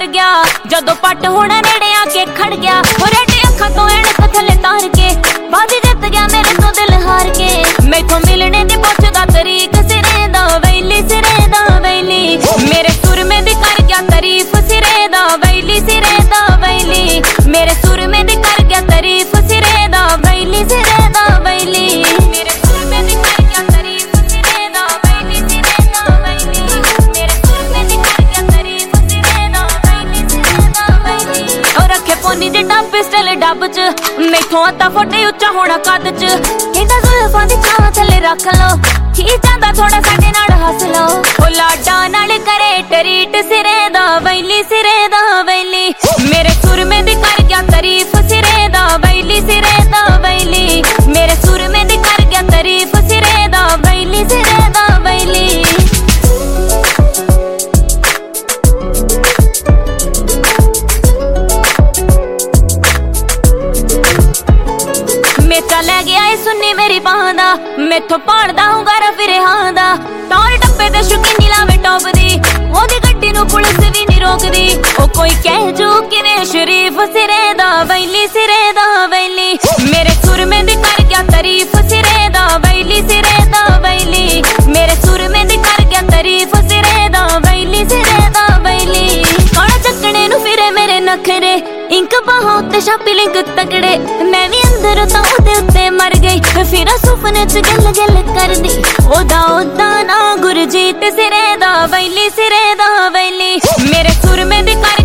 कर गया जदों पट होना नेड़े आके खड़ गया। रेड अखां तो ऐनक थले तार के बाजी जित गया मेरे तो दिल हार के। मैथों मिलने दी पुछदा तरीक सिरे दा वैली सिरे दा वैली। मेरे सुर में दी कर गया तारीफ सिरे दा वैली सिरे दा वैली। मेरे सुर में दी कर गया तारीफ सिरे दा वैली सिरे दा वैली। मेरे सुर में दी कर गया तारीफ सिरे दा वैली सिरे दा वैली। मेरे सुर में दी कर गया तारीफ सिरे दा वैली सिरे दा वैली। और रखे पोनी जिड्डा पिस्टल डब च मैथों अता फुट उच्चा होना कद च। कहंदा जुल्फां दी छां थले रख लो ही जांदा थोड़ा साडे नाल हस लो। ओ लाडा नाल करे टरीट सिरे दा वैली सिरे दा वैली। मेरे सुर में दी कर गया तारीफ सिरे दा वैली सिरे दा वैली। मेरे सुर में दी कर गया तारीफ सिरे दा वैली सिरे दा वैली। मेचा लै गया है सुन्नी मेरी बांह दा मैथों पाड़दा हूं गारा फिरे हां दा। टौर डब्बे ते शौकीनी लावे टॉप दी ओदी गड्डी नूं पुलिस भी नहीं रोकदी। ओ कोई कह जू किवें शरीफ सिरे दा वैली सिरे दा वैली। मेरे सुर में दी कर गया तारीफ सिरे दा वैली सिरे दा वैली। मेरे सुर में दी कर गया तारीफ सिरे दा वैली सिरे दा वैली। काला चक्कने नूं फिरे मेरे नखरे इंक बाहों उत्ते छापी लिंक तगड़े। मैं भी अंदर तां ओदे उत्ते मर गई फिर सुपने च गल गल कर दी। ओदा ओदा ना गुरजीत सिरे दा वैली सिरे दा वैली। मेरे सुर में दी कर